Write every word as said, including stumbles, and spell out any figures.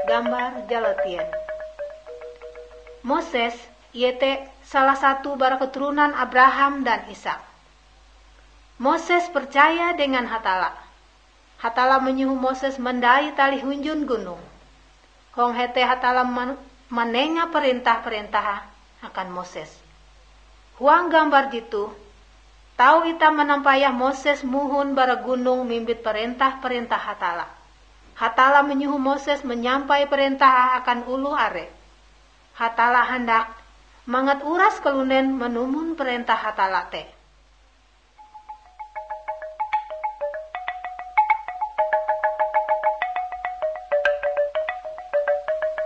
gambar jaletien. Moses iete salah satu bara keturunan Abraham dan Ishak. Moses percaya dengan Hatala. Hatala menyuruh Moses mendai tali hunjun gunung. Hong hete Hatala menenga perintah-perintah akan Moses. Huang gambar jitu, tahu ita menampayah Moses muhun bara gunung mimbit perintah-perintah Hatala. Hatala menyuruh Moses menyampai perintah akan ulu are. Hatala hendak mangat uras kelunen menumun perintah Hatala te.